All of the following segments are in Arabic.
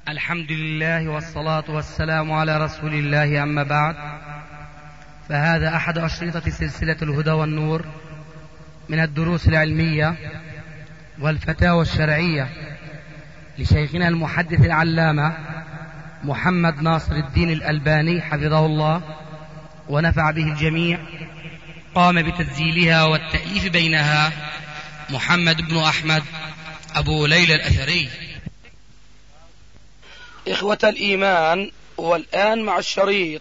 الحمد لله والصلاة والسلام على رسول الله، أما بعد، فهذا أحد أشرطة سلسلة الهدى والنور من الدروس العلمية والفتاوى الشرعية لشيخنا المحدث العلامة محمد ناصر الدين الألباني حفظه الله ونفع به الجميع. قام بتسجيلها والتأليف بينها محمد بن أحمد أبو ليلى الأثري. إخوة الإيمان، والآن مع الشريط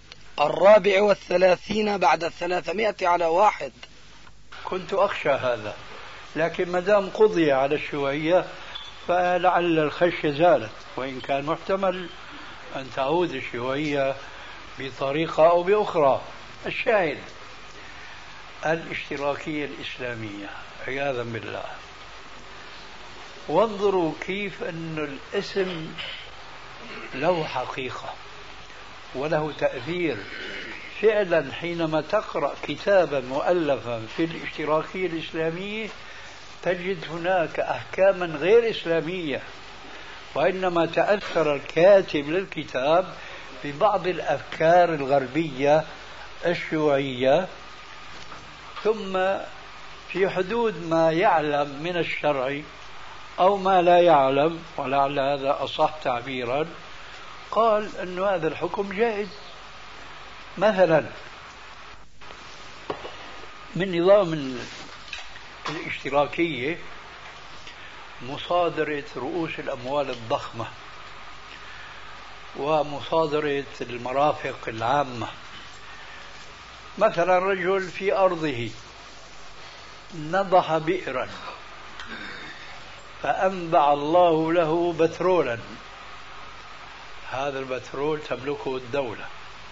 34 بعد 300 كنت أخشى هذا، لكن مدام قضي على الشيوعية فلعل الخشية زالت، وإن كان محتمل أن تعود الشيوعية بطريقة أو بأخرى. الشاهد الاشتراكية الإسلامية عياذا بالله. وانظروا كيف أن الاسم له حقيقة وله تأثير فعلا. حينما تقرأ كتابا مؤلفا في الاشتراكية الإسلامية تجد هناك أحكاما غير إسلامية، وإنما تأثر الكاتب للكتاب ببعض الأفكار الغربية الشيوعية، ثم في حدود ما يعلم من الشرع أو ما لا يعلم، ولعل هذا أصح تعبيرا، قال أن هذا الحكم جائز. مثلا من نظام الاشتراكية مصادرة رؤوس الأموال الضخمة ومصادرة المرافق العامة. مثلا رجل في أرضه نضح بئرا فأنبع الله له بترولا، هذا البترول تملكه الدولة.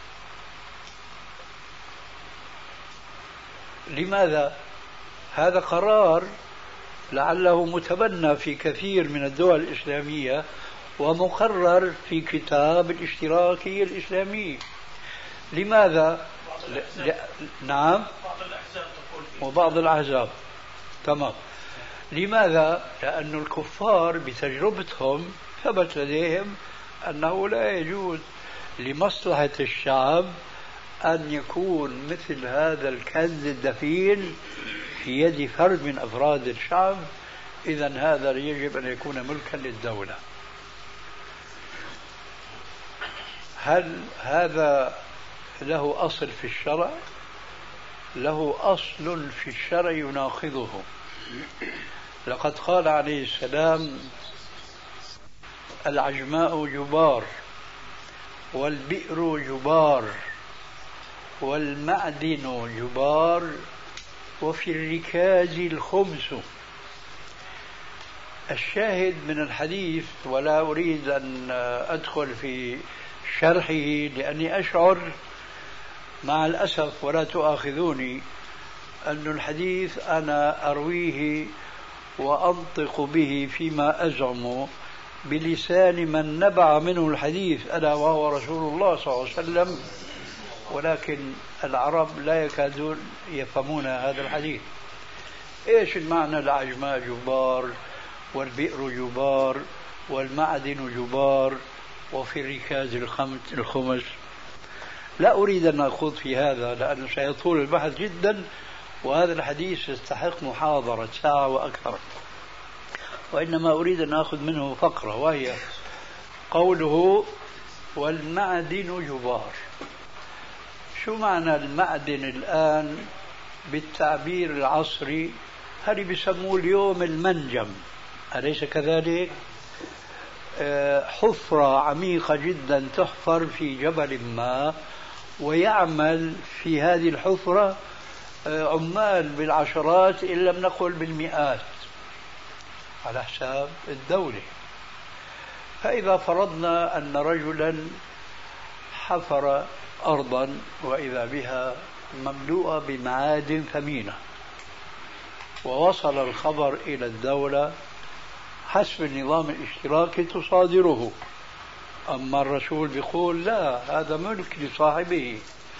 لماذا؟ هذا قرار لعله متبنى في كثير من الدول الإسلامية ومقرر في كتاب الاشتراكية الإسلامية. لماذا؟ نعم، وبعض الأحزاب. تمام. لماذا؟ لأن الكفار بتجربتهم ثبت لديهم أنه لا يجوز لمصلحة الشعب أن يكون مثل هذا الكنز الدفين في يد فرد من أفراد الشعب، إذن هذا يجب أن يكون ملكا للدولة. هل هذا له أصل في الشرع؟ له أصل في الشرع يناقضه. لقد قال عليه السلام: العجماء جبار، والبئر جبار، والمعدن جبار، وفي الركاز الخمس. الشاهد من الحديث، ولا أريد أن أدخل في شرحه لأني أشعر مع الأسف، ولا تؤاخذوني، أن الحديث أنا أرويه وأنطق به فيما أزعم بلسان من نبع منه الحديث، ألا وهو رسول الله صلى الله عليه وسلم، ولكن العرب لا يكادون يفهمون هذا الحديث. إيش المعنى؟ العجماء جبار، والبئر جبار، والمعدن جبار، وفي الركاز الخمس. لا أريد أن أخوض في هذا لأنه سيطول البحث جدا، وهذا الحديث يستحق محاضرة ساعة وأكثر، وإنما أريد أن أخذ منه فقرة، وهي قوله: والمعدن جبار. شو معنى المعدن الآن بالتعبير العصري؟ هذه بيسموه اليوم المنجم، أليس كذلك؟ حفرة عميقة جدا تحفر في جبل ما، ويعمل في هذه الحفرة عمال بالعشرات إن لم نقل بالمئات على حساب الدولة. فإذا فرضنا أن رجلا حفر أرضا وإذا بها مملوءة بمعادن ثمينة، ووصل الخبر إلى الدولة، حسب النظام الاشتراكي تصادره، أما الرسول بيقول لا، هذا ملك لصاحبه.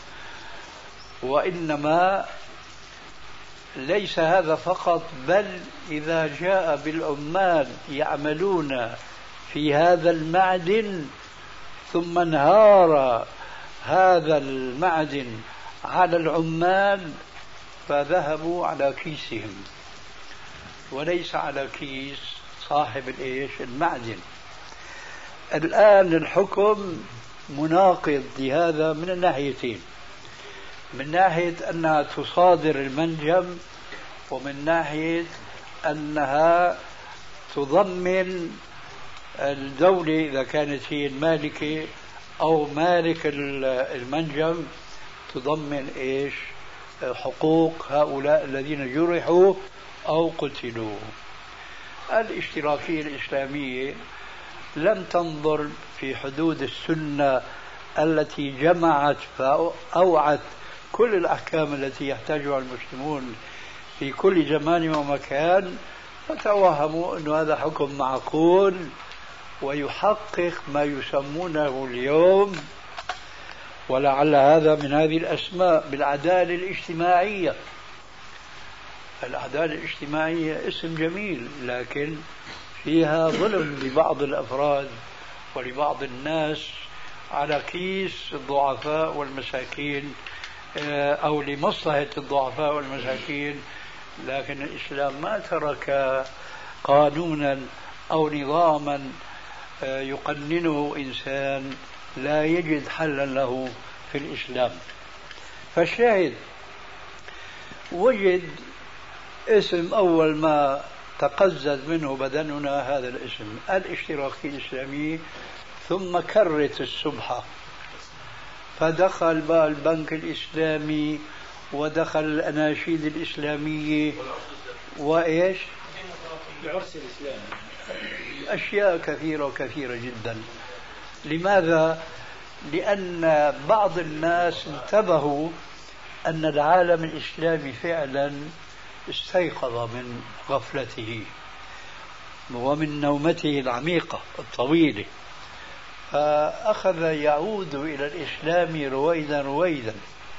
وإنما ليس هذا فقط، بل إذا جاء بالعمال يعملون في هذا المعدن، ثم انهار هذا المعدن على العمال فذهبوا على كيسهم وليس على كيس صاحب المعدن. الآن الحكم مناقض لهذا من الناحيتين، من ناحية أنها تصادر المنجم، ومن ناحية أنها تضمن الدولة إذا كانت هي المالكة أو مالك المنجم تضمن حقوق هؤلاء الذين جرحوا أو قتلوا. الاشتراكية الإسلامية لم تنظر في حدود السنة التي جمعت فأوعت كل الأحكام التي يحتاجها المسلمون في كل زمان ومكان، فتوهموا أن هذا حكم معقول ويحقق ما يسمونه اليوم، ولعل هذا من هذه الأسماء، بالعدالة الاجتماعية. العدالة الاجتماعية اسم جميل، لكن فيها ظلم لبعض الأفراد ولبعض الناس على كيس الضعفاء والمساكين أو لمصلحة الضعفاء والمساكين. لكن الإسلام ما ترك قانونا أو نظاما يقننه إنسان لا يجد حلا له في الإسلام. فالشاهد وجد اسم أول ما تقزز منه بدننا هذا الاسم الاشتراكي الإسلامي، ثم كرت السبحة فدخل بقى البنك الإسلامي ودخل الأناشيد الإسلامية وإيش العرس الإسلامي، أشياء كثيرة وكثيرة جدا. لماذا؟ لأن بعض الناس انتبهوا أن العالم الإسلامي فعلا استيقظ من غفلته ومن نومته العميقة الطويلة، فأخذ يعود إلى الإسلام رويدا رويدا.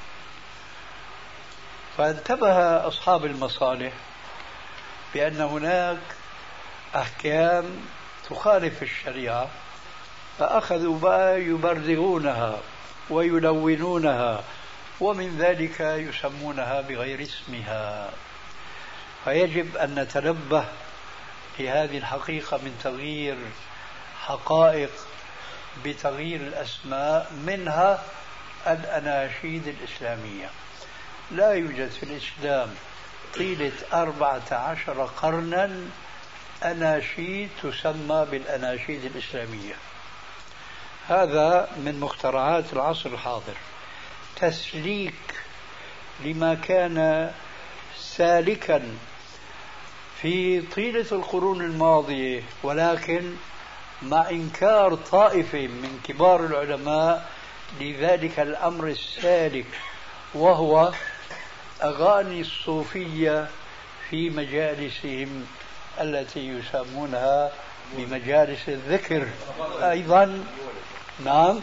فانتبه أصحاب المصالح بأن هناك أحكام تخالف الشريعة، فأخذوا بقى يبرزغونها ويلونونها، ومن ذلك يسمونها بغير اسمها. فيجب أن نتنبه لهذه الحقيقة من تغيير حقائق بتغيير الأسماء، منها الأناشيد الإسلامية. لا يوجد في الإسلام طيلة 14 قرنا أناشيد تسمى بالأناشيد الإسلامية. هذا من مخترعات العصر الحاضر، تسليك لما كان سالكا في طيلة القرون الماضية، ولكن مع إنكار طائفة من كبار العلماء لذلك الأمر السالك، وهو أغاني الصوفية في مجالسهم التي يسمونها بمجالس الذكر. أيضا نعم،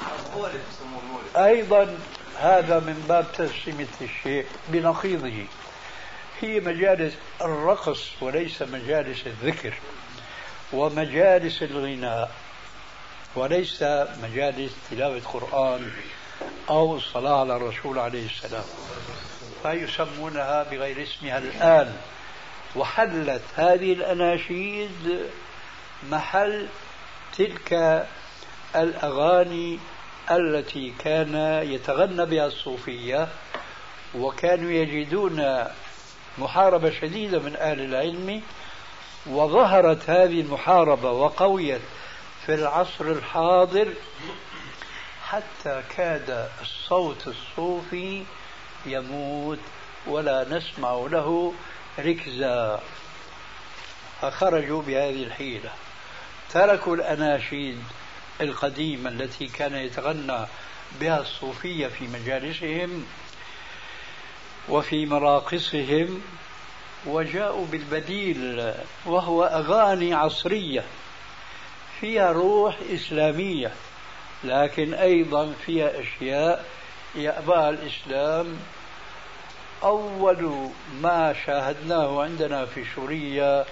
أيضا هذا من باب تسمية الشيء بنقيضه. هي مجالس الرقص وليس مجالس الذكر، ومجالس الغناء وليس مجالس تلاوة قرآن أو الصلاة على الرسول عليه السلام، فيسمونها بغير اسمها الآن. وحلت هذه الأناشيد محل تلك الأغاني التي كان يتغنى بها الصوفية، وكانوا يجدون محاربة شديدة من أهل العلم. وظهرت هذه المحاربة وقويت في العصر الحاضر حتى كاد الصوت الصوفي يموت ولا نسمع له ركزا. فخرجوا بهذه الحيلة، تركوا الأناشيد القديمة التي كان يتغنى بها الصوفية في مجالسهم وفي مراقصهم، وجاءوا بالبديل، وهو أغاني عصرية فيها روح إسلامية، لكن أيضا فيها أشياء يأباها الإسلام. أول ما شاهدناه عندنا في سوريا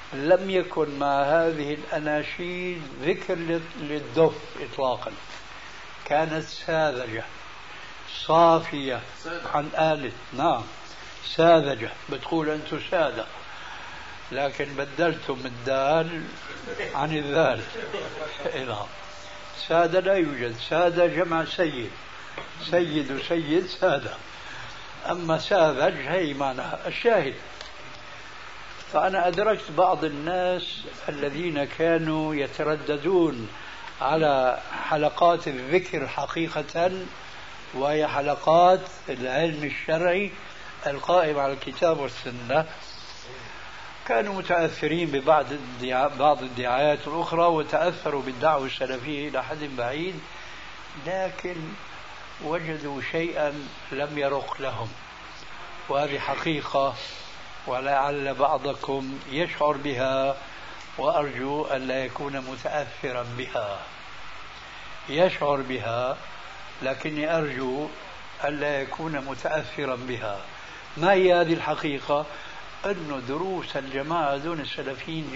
لم يكن مع هذه الأناشيد ذكر للدف إطلاقا، كانت ساذجة صافية عن آلة. نعم ساذجة، بتقول أنتم سادة، لكن بدلتم الدال عن الذال. نعم سادة لا يوجد، سادة جمع سيد، سيد وسيد سادة، أما ساذج هي معناها الشاهد. فأنا أدركت بعض الناس الذين كانوا يترددون على حلقات الذكر حقيقة، وهي حلقات العلم الشرعي القائم على الكتاب والسنة، كانوا متأثرين بعض الدعايات الأخرى وتأثروا بالدعوة السلفية إلى حد بعيد، لكن وجدوا شيئا لم يرق لهم، وهذه حقيقة ولعل بعضكم يشعر بها، وأرجو أن لا يكون متأثرا بها. يشعر بها لكني أرجو أن لا يكون متأثرا بها. ما هي هذه الحقيقة؟ أن دروس الجماعة دون السلفيين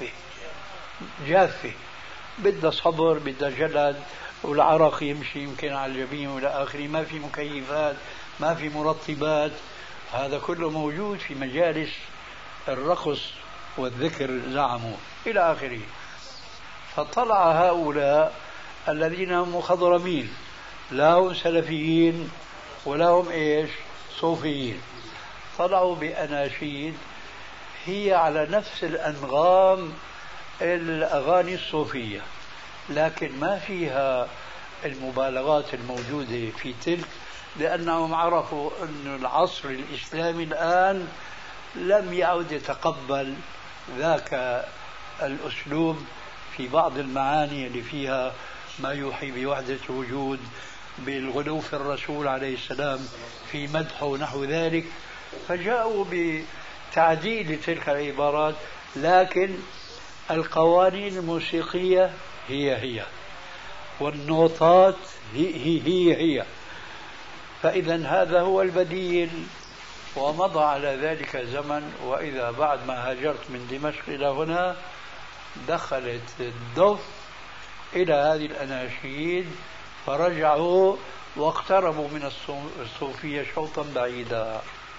جافة، بدها صبر، بدها جلد، والعرق يمشي يمكن على الجبين وإلى آخره، ما في مكيفات، ما في مرطبات، هذا كله موجود في مجالس الرقص والذكر زعموا إلى آخره. فطلع هؤلاء الذين هم مخضرمين، لا هم سلفيين ولا هم صوفيين، طلعوا بأناشيد هي على نفس الأنغام الأغاني الصوفية، لكن ما فيها المبالغات الموجودة في تلك، لأنهم عرفوا أن العصر الإسلامي الآن لم يعد يتقبل ذاك الأسلوب في بعض المعاني اللي فيها ما يوحي بوحدة الوجود، بالغلو في الرسول عليه السلام في مدحه ونحو ذلك، فجاءوا بتعديل تلك العبارات، لكن القوانين الموسيقية هي والنوتات هي. فإذا هذا هو البديل، ومضى على ذلك زمن، وإذا بعد ما هاجرت من دمشق إلى هنا دخلت الدف إلى هذه الأناشيد، فرجعوا واقتربوا من الصوفية شوطا بعيدا.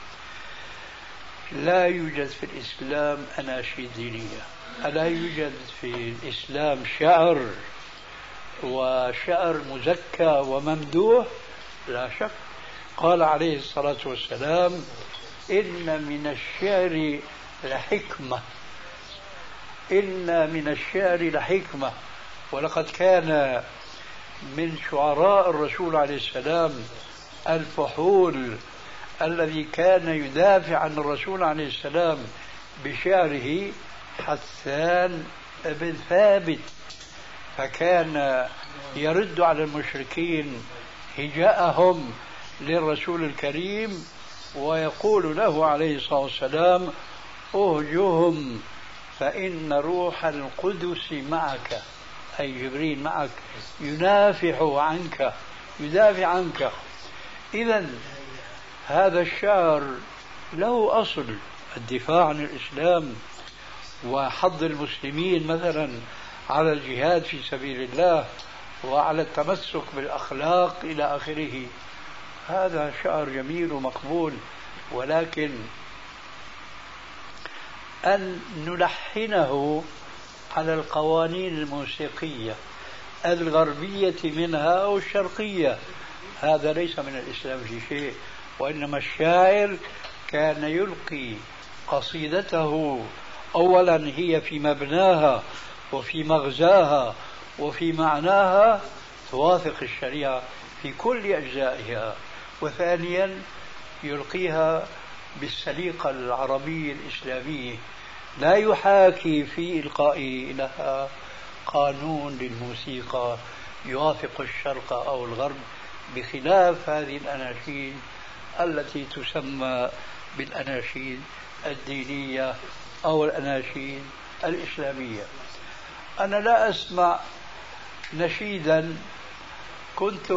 لا يوجد في الإسلام أناشيد دينية، ألا يوجد في الإسلام شعر وشعر مزكى وممدوح؟ لا شك. قال عليه الصلاة والسلام: إن من الشعر لحكمة، إن من الشعر لحكمة. ولقد كان من شعراء الرسول عليه السلام الفحول الذي كان يدافع عن الرسول عليه السلام بشعره حسان بن ثابت، فكان يرد على المشركين هجاءهم للرسول الكريم ويقول له عليه الصلاة والسلام: أهجهم فإن روح القدس معك، أي جبريل معك، يدافع عنك. إذن هذا الشعر له أصل الدفاع عن الإسلام وحض المسلمين مثلا على الجهاد في سبيل الله وعلى التمسك بالأخلاق إلى آخره. هذا شعر جميل ومقبول، ولكن أن نلحنه على القوانين الموسيقية الغربية منها أو الشرقية، هذا ليس من الإسلام في شيء. وإنما الشاعر كان يلقي قصيدته أولا هي في مبناها وفي مغزاها وفي معناها توافق الشريعة في كل أجزائها، وثانيا يلقيها بالسليقة العربية الإسلامية، لا يحاكي في إلقائه لها قانون للموسيقى يوافق الشرق أو الغرب، بخلاف هذه الأناشيد التي تسمى بالأناشيد الدينية أو الأناشيد الإسلامية. أنا لا أسمع نشيدا كنت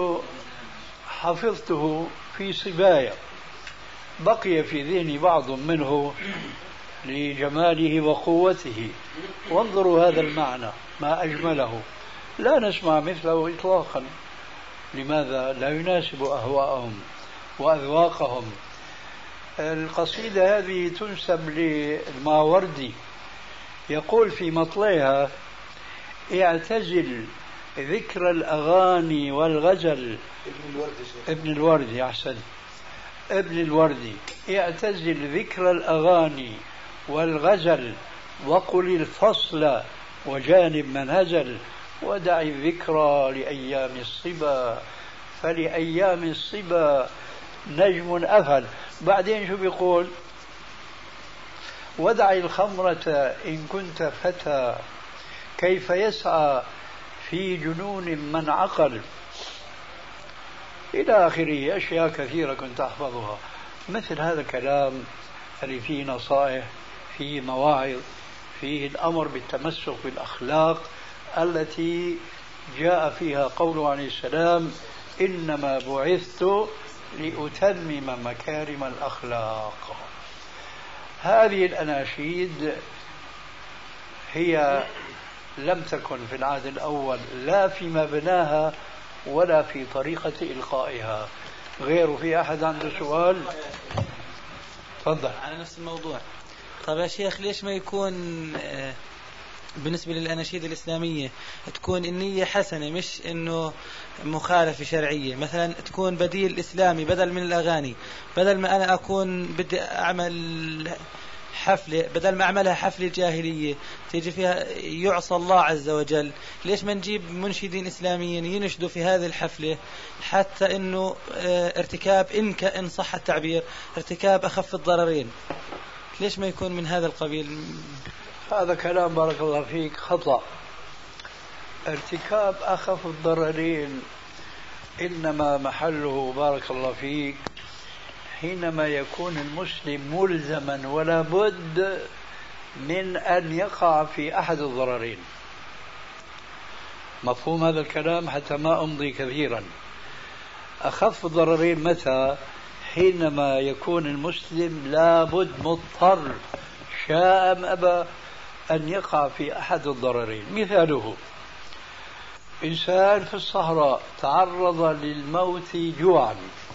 حفظته في صبايا بقي في ذهني بعض منه لجماله وقوته. وانظروا هذا المعنى ما أجمله، لا نسمع مثله إطلاقا. لماذا؟ لا يناسب أهواءهم وأذواقهم. القصيدة هذه تنسب للماوردي، يقول في مطلعها: اعتزل ذكر الأغاني والغزل. ابن الوردي أحسن، ابن الوردي: اعتزل ذكر الأغاني والغزل وقل الفصل وجانب من هزل، ودع الذكرى لأيام الصبا فلأيام الصبا نجم أفل. بعدين شو بيقول؟ ودع الخمرة إن كنت فتى كيف يسعى في جنون من عقل، إلى آخره. أشياء كثيرة كنت أحفظها. مثل هذا الكلام اللي فيه نصائح، فيه مواعظ، فيه الأمر بالتمسك بالأخلاق التي جاء فيها قوله عليه السلام: إنما بعثت لأتمم مكارم الأخلاق. هذه الأناشيد هي لم تكن في العهد الأول لا في مبناها ولا في طريقة إلقائها. غير في أحد عنده سؤال؟ تفضل. على نفس الموضوع. طيب يا شيخ، ليش ما يكون بالنسبة للأناشيد الإسلامية تكون النية حسنة، مش إنه مخالفة شرعية؟ مثلا تكون بديل إسلامي بدل من الأغاني، بدل ما أنا أكون بدي أعمل حفلة، بدل ما أعملها حفلة جاهلية تيجي فيها يعصى الله عز وجل، ليش ما نجيب منشدين إسلاميين ينشدوا في هذه الحفلة حتى إنه ارتكاب، إن صح التعبير، ارتكاب أخف الضررين؟ ليش ما يكون من هذا القبيل؟ هذا كلام بارك الله فيك خطأ. ارتكاب أخف الضررين إنما محله بارك الله فيك حينما يكون المسلم ملزما ولا بد من أن يقع في أحد الضررين. مفهوم هذا الكلام حتى ما أمضي كثيرا؟ أخف الضررين متى؟ حينما يكون المسلم لابد مضطر شاء أم أبى أن يقع في أحد الضررين. مثاله: إنسان في الصحراء تعرض للموت جوعا،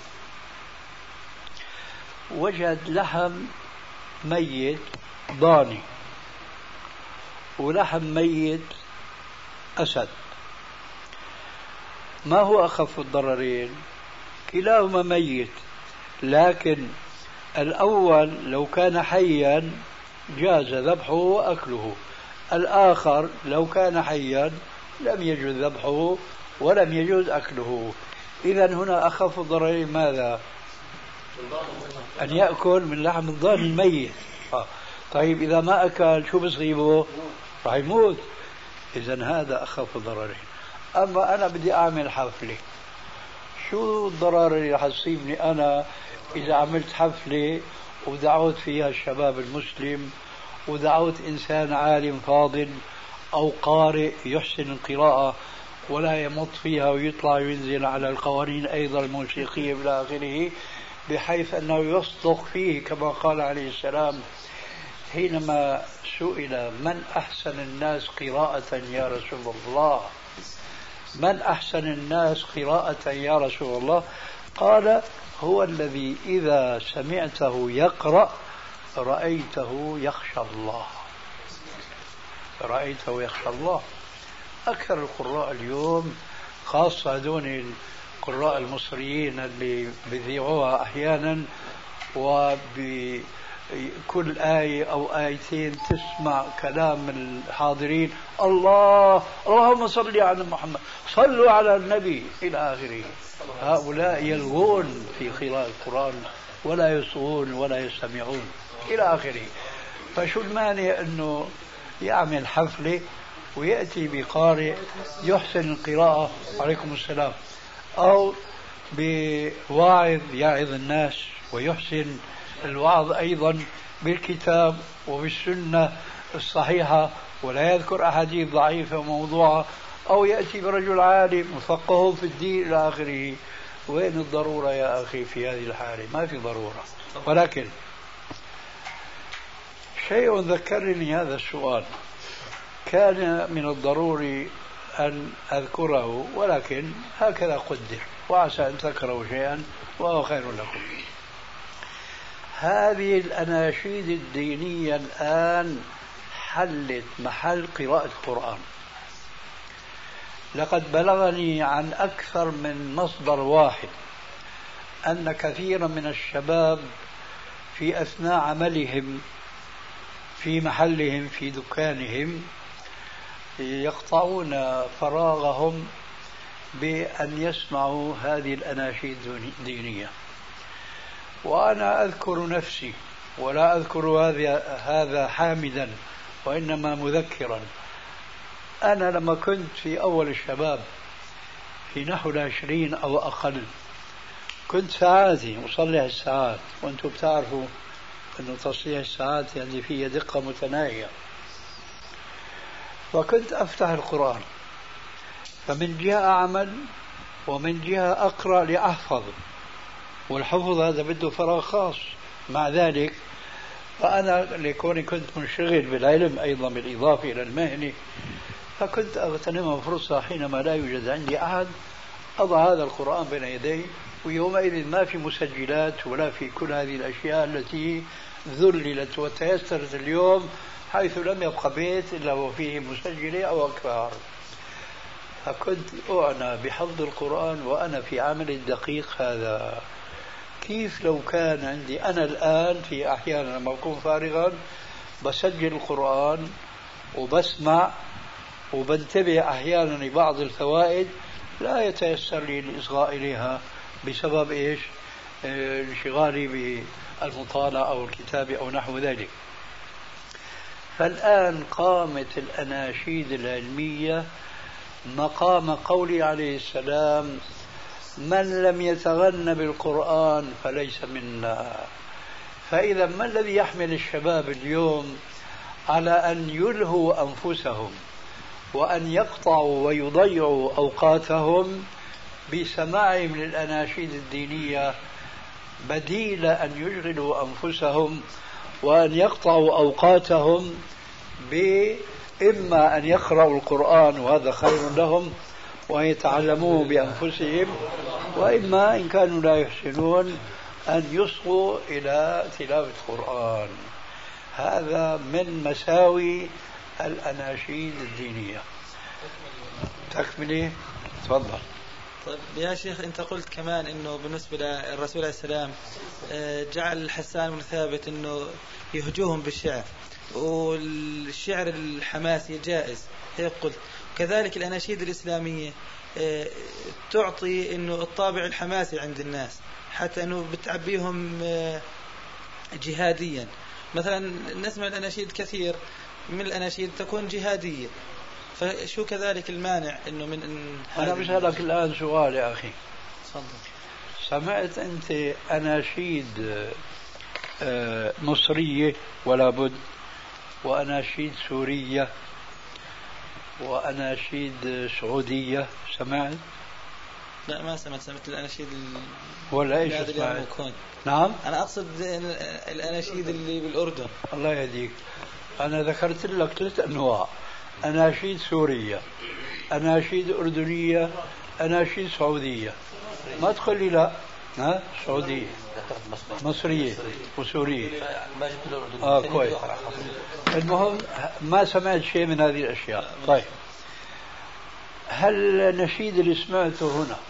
وجد لحم ميت ضاني ولحم ميت أسد. ما هو أخف الضررين؟ كلاهما ميت، لكن الأول لو كان حيا جاز ذبحه وأكله، الآخر لو كان حيا لم يجوز ذبحه ولم يجوز أكله. إذن هنا أخف الضررين ماذا؟ أن يأكل من لحم الضاني الميت. طيب إذا ما أكل شو بصيبه؟ راح يموت. إذن هذا أخف الضررين. أما أنا بدي أعمل حفلة، شو الضرر اللي راح تصيبني أنا إذا عملت حفلة ودعوت فيها الشباب المسلم ودعوت إنسان عالم فاضل أو قارئ يحسن القراءة ولا يمط فيها ويطلع وينزل على القوانين أيضا الموسيقية إلى آخره، بحيث أنه يصدق فيه كما قال عليه السلام حينما سئل: من أحسن الناس قراءة يا رسول الله؟ من أحسن الناس قراءة يا رسول الله؟ قال: هو الذي إذا سمعته يقرأ رأيته يخشى الله. رأيته يخشى الله. أكثر القراء اليوم، خاصة دون القراء المصريين اللي بيذيعوها أحيانا، وبكل آية أو آيتين تسمع كلام الحاضرين: الله، اللهم صل على محمد، صلوا على النبي إلى آخره. هؤلاء يلغون في قراءة القرآن ولا يصغون ولا يستمعون إلى آخره. فشو المانع أنه يعمل حفلة ويأتي بقارئ يحسن القراءة، عليكم السلام، أو بواعظ يعظ الناس ويحسن الوعظ أيضا بالكتاب وبالسنة الصحيحة ولا يذكر أحاديث ضعيفة وموضوعة، أو يأتي برجل عالم مفقه في الدين إلى آخره. وين الضرورة يا أخي في هذه الحالة؟ ما في ضرورة. ولكن شيء ذكرني هذا السؤال، كان من الضروري أن أذكره ولكن هكذا قدر، وعسى أن تكرهوا شيئا وهو خير لكم. هذه الأناشيد الدينية الآن حلت محل قراءة القرآن. لقد بلغني عن أكثر من مصدر واحد أن كثيرا من الشباب في أثناء عملهم في محلهم في دكانهم يقطعون فراغهم بأن يسمعوا هذه الأناشيد الدينية. وأنا أذكر نفسي ولا أذكر هذا حامدا وإنما مذكرا. أنا لما كنت في أول الشباب في نحو 20 أو أقل كنت ساعاتي أصلح الساعات، وأنتم بتعرفوا أن تصليح الساعات يعني فيه دقة متناهية. وكنت أفتح القرآن، فمن جهة أعمل ومن جهة أقرأ لأحفظ، والحفظ هذا بده فراغ خاص. مع ذلك فأنا لكوني كنت منشغل بالعلم أيضا بالإضافة إلى المهنة، فكنت أغتنم فرصة حينما لا يوجد عندي أحد أضع هذا القرآن بين يدي. ويومئذ ما في مسجلات ولا في كل هذه الأشياء التي ذللت وتيسرت اليوم، حيث لم يبقى بيت إلا وفيه مسجلة أو أكثر. فكنت أعنى بحفظ القرآن وأنا في عمل الدقيق هذا. كيف لو كان عندي أنا الآن في أحيانا لما أكون فارغا بسجل القرآن وبسمع وبنتبه أحيانا لبعض الفوائد لا يتيسر لي الإصغاء إليها بسبب إيش؟ انشغالي بالمطالعة أو الكتابة أو نحو ذلك. فالآن قامت الأناشيد العلمية مقام قولي عليه السلام: من لم يتغن بالقرآن فليس منا. فإذا ما الذي يحمل الشباب اليوم على أن يلهوا أنفسهم وأن يقطعوا ويضيعوا أوقاتهم بسماعهم للأناشيد الدينية، بديل أن يشغلوا أنفسهم وأن يقطعوا أوقاتهم بإما أن يقرأوا القرآن وهذا خير لهم ويتعلموه بأنفسهم، وإما إن كانوا لا يحسنون أن يصغوا إلى تلاوة القرآن. هذا من مساوي الأناشيد الدينية. تكملي تفضل. طيب يا شيخ، أنت قلت كمان أنه بالنسبة للرسول عليه السلام جعل حسان بن ثابت أنه يهجوهم بالشعر، والشعر الحماسي جائز هيك قلت. كذلك الأناشيد الإسلامية تعطي أنه الطابع الحماسي عند الناس، حتى أنه بتعبيهم جهاديا. مثلا نسمع الأناشيد كثير من الأناشيد تكون جهادية، فشو كذلك المانع أنه من أنا بسألك الآن سؤال يا أخي. تفضل. سمعت أنت أناشيد مصرية ولا بد، وأناشيد سورية، وأناشيد سعودية؟ سمعت؟ لا ما سمعت الأناشيد ولا إيش سمعت؟ نعم أنا أقصد الأناشيد اللي بالأردن. الله يهديك، أنا ذكرت لك 3 أنواع: أناشيد سورية، أناشيد أردنية، أناشيد سعودية. ما تقول لي لا. ها؟ سعودية، مصرية وسورية. كويس. المهم ما سمعت شيء من هذه الأشياء. طيب، هل النشيد اللي سمعته هنا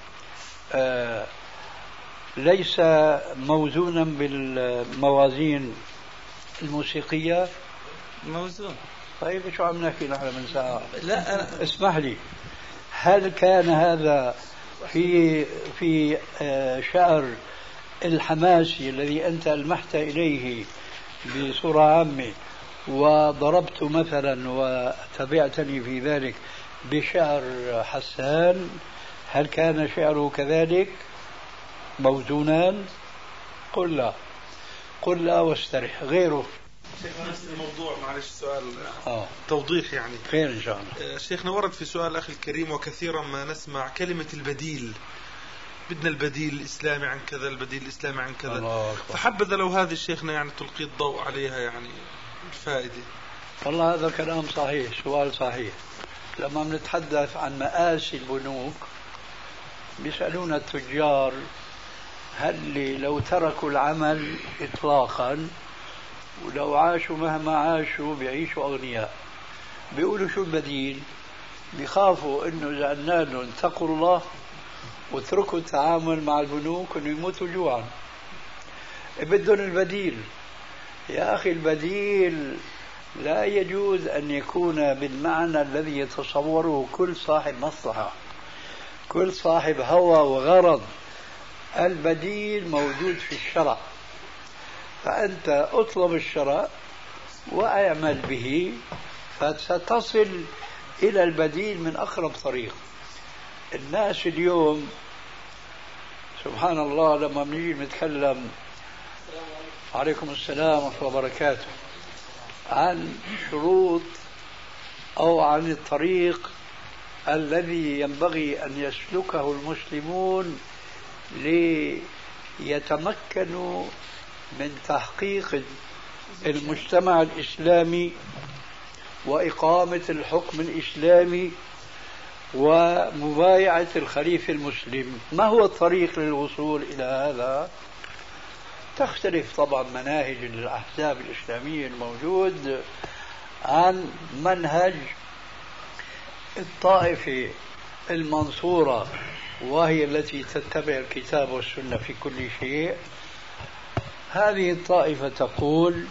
ليس موزونا بالموازين الموسيقية؟ موزون. طيب شو عم نحكي نحن من ساعة؟ لا أنا اسمح لي، هل كان هذا في شعر الحماسي الذي أنت ألمحت إليه بصورة عامة وضربت مثلا وتبعتني في ذلك بشعر حسان، هل كان شعره كذلك موزونان؟ قل لا، قل لا واسترح. غيره نفس الموضوع، معلش سؤال توضيح يعني. خير إن شاء الله. شيخنا، ورد في سؤال أخي الكريم وكثيرا ما نسمع كلمة البديل، بدنا البديل الإسلامي عن كذا، البديل الإسلامي عن كذا، فحبذا لو هذه الشيخنا يعني تلقي الضوء عليها يعني. الفائدة؟ والله هذا كلام صحيح، سؤال صحيح. لما بنتحدث عن مآسي البنوك بيسألون التجار هل لو تركوا العمل إطلاقا ولو عاشوا مهما عاشوا بيعيشوا أغنياء، بيقولوا شو البديل؟ بيخافوا إنه إذا قلنا لهم اتقوا الله واتركوا التعامل مع البنوك إنه يموتوا جوعا. بدهم البديل. يا أخي البديل لا يجوز أن يكون بالمعنى الذي يتصوره كل صاحب مصلحة، كل صاحب هوى وغرض. البديل موجود في الشرع، فأنت اطلب الشرع واعمل به فستصل إلى البديل من أقرب طريق. الناس اليوم سبحان الله لما بنيجي نتكلم عليكم السلام ورحمة الله وبركاته عن شروط أو عن الطريق الذي ينبغي أن يسلكه المسلمون ليتمكنوا من تحقيق المجتمع الإسلامي وإقامة الحكم الإسلامي ومبايعة الخليفة المسلم، ما هو الطريق للوصول إلى هذا؟ تختلف طبعا مناهج الأحزاب الإسلامية الموجود عن منهج الطائفة المنصورة وهي التي تتبع الكتاب والسنة في كل شيء. هذه الطائفة تقول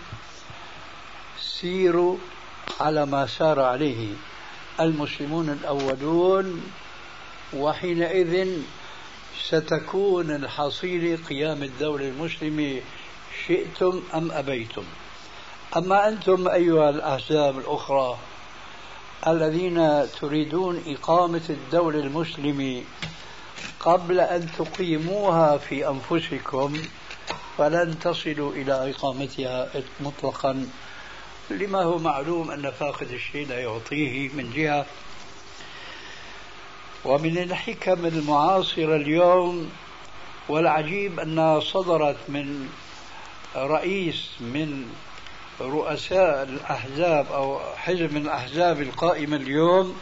سيروا على ما سار عليه المسلمون الأولون وحينئذ ستكون الحصيلة قيام الدولة المسلمة شئتم أم أبيتم. أما أنتم أيها الأحزاب الأخرى الذين تريدون إقامة الدولة المسلمة قبل أن تقيموها في أنفسكم فلن تصلوا إلى إقامتها مطلقا، لما هو معلوم أن فاقد الشيء لا يعطيه من جهة. ومن الحكم المعاصرة اليوم والعجيب أنها صدرت من رئيس من رؤساء الأحزاب أو حزب من الأحزاب القائمة اليوم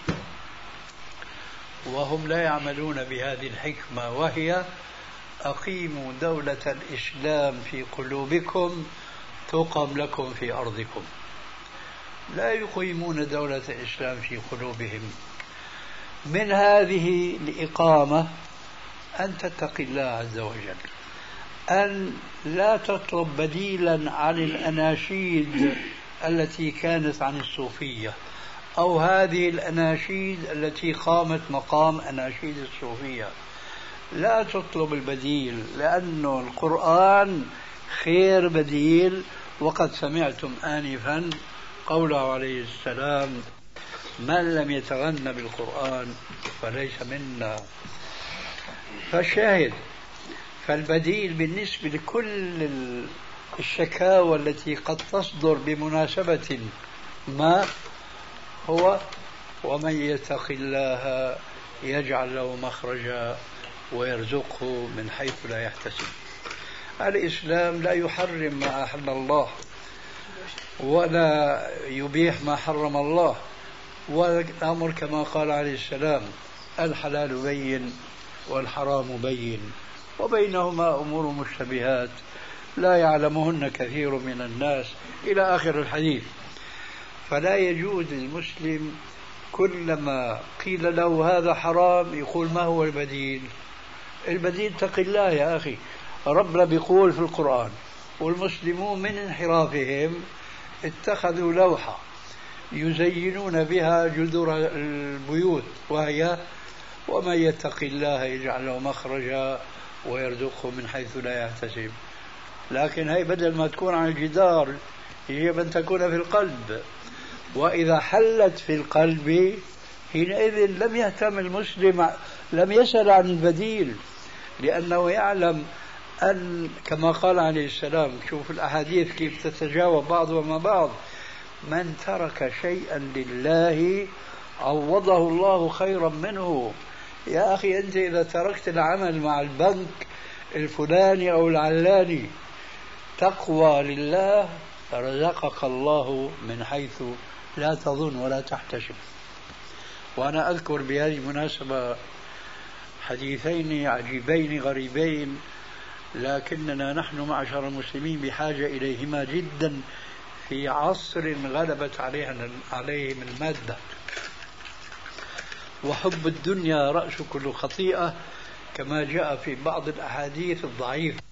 وهم لا يعملون بهذه الحكمة، وهي أقيموا دولة الإسلام في قلوبكم تقم لكم في أرضكم. لا يقيمون دولة الإسلام في قلوبهم. من هذه الإقامة أن تتقي الله عز وجل، أن لا تطلب بديلا عن الأناشيد التي كانت عن الصوفية أو هذه الأناشيد التي قامت مقام أناشيد الصوفية. لا تطلب البديل، لأن القرآن خير بديل. وقد سمعتم آنفا قوله عليه السلام من لم يتغنى بالقرآن فليس منا. فالشاهد فالبديل بالنسبة لكل الشكاوى التي قد تصدر بمناسبة ما هو ومن يتق الله يجعل له مخرجا ويرزقه من حيث لا يحتسب. الإسلام لا يحرم ما أحل الله ولا يبيح ما حرم الله، والأمر كما قال عليه السلام الحلال بين والحرام بين وبينهما أمور مشتبهات لا يعلمهن كثير من الناس إلى آخر الحديث. فلا يجوز للمسلم كلما قيل له هذا حرام يقول ما هو البديل؟ البديل اتق الله يا أخي. ربنا بيقول في القرآن والمسلمون من انحرافهم اتخذوا لوحة يزينون بها جذور البيوت وهي ومن يتق الله يجعل له مخرجا ويرزقه من حيث لا يحتسب. لكن هي بدل ما تكون عن الجدار يجب أن تكون في القلب، وإذا حلت في القلب حينئذ لم يهتم المسلم، لم يسأل عن البديل، لأنه يعلم أن كما قال عليه السلام، شوف الأحاديث كيف تتجاوب بعضها مع بعض، من ترك شيئا لله عوضه الله خيرا منه. يا أخي أنت إذا تركت العمل مع البنك الفلاني أو العلاني تقوى لله رزقك الله من حيث لا تظن ولا تحتسب. وأنا أذكر بهذه المناسبة حديثين عجيبين غريبين، لكننا نحن معشر المسلمين بحاجة إليهما جدا في عصر غلبت عليهم المادة. وحب الدنيا رأس كل خطيئة، كما جاء في بعض الأحاديث الضعيفة.